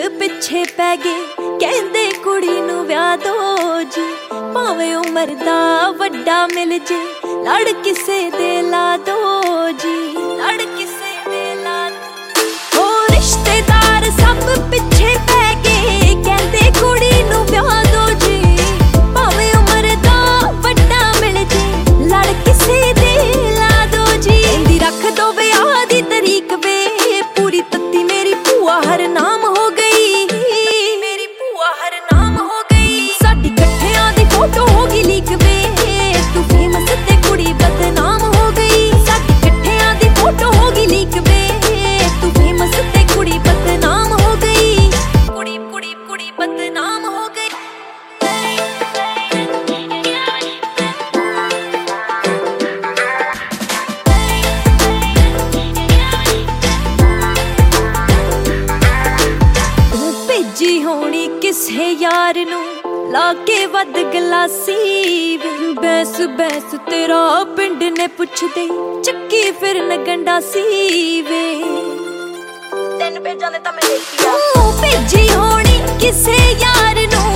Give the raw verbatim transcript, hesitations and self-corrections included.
ਪਿੱਛੇ ਪੈ ਗਏ ਕਹਿੰਦੇ ਕੁੜੀ ਨੂੰ ਵਿਆਹ ਦੋ ਜੀ। ਭਾਵੇਂ ਉਮਰ ਦਾ ਵੱਡਾ ਮਿਲ ਜੇ ਲੜ ਕਿਸੇ ਦੇ ਲਾ ਦੋ ਜੀ, ਲੜ ਕਿਸੇ ਦੇ ਲਾ ਦੋ। ਹੋ ਰਿਸ਼ਤੇਦਾਰ ਸਭ ਪਿੱਛੇ ਪੈ ਗਏ ਕਹਿੰਦੇ ਕੁੜੀ ਨੂੰ ਵਿਆਹ ਦੋ ਜੀ। ਭਾਵੇਂ ਉਮਰ ਦਾ ਵੱਡਾ ਮਿਲ ਜੇ ਲੜ ਕਿਸੇ ਦੇ ਲਾ ਦੋ ਜੀ। ਕਹਿੰਦੀ ਰੱਖ ਦੋ ਵਿਆਹ ਦੀ ਤਰੀਕ ਵੇ ਪੂਰੀ ਤੱਤੀ ਮੇਰੀ ਭੂਆ ਹਰ ਨਾਮ ਹੋ ਗਈ, ਮੇਰੀ ਭੂਆ ਹਰ ਨਾਮ ਹੋ ਗਈ। ਸਾਡੀ ਇਕੱਠਿਆਂ ਦੀ ਫੋਟੋ ਹੋ ਗਈ ਲੀਕ ਵੇ ਤੂੰ ਫੇਮਸ ਤੇ ਕੁੜੀ ਬਦਨਾਮ ਹੋ ਗਈ। ਸਾਡੀ ਇਕੱਠਿਆਂ ਦੀ ਫੋਟੋ ਹੋ ਗਈ ਲੀਕ ਵੇ ਤੂੰ ਫੇਮਸ ਤੇ ਕੁੜੀ ਬਦਨਾਮ ਹੋ ਗਈ। ਕੁੜੀ ਕੁੜੀ ਕੁੜੀ ਬਦਨਾਮ ਹੋ ਗਈ। ਭੇਜੀ ਹੋਣੀ ਕਿਸੇ ਯਾਰ ਨੂੰ ਲਾ ਕੇ ਵੱਧ ਗਲਾਸੀ ਵੇ। ਬੈਸ ਬੈਸ ਤੇਰਾ ਪਿੰਡ ਨੇ ਪੁੱਛਦੇ ਚੱਕੀ ਫਿਰਨ ਗੰਡਾਸੀ ਵੇ। ਤਿੰਨ ਪੇਜਾਂ ਦੇ ਤਾਂ ਮੈਂ ਦੇਖੀ ਆ। ਭੇਜੀ ਹੋਣੀ ਕਿਸੇ ਯਾਰ ਨੂੰ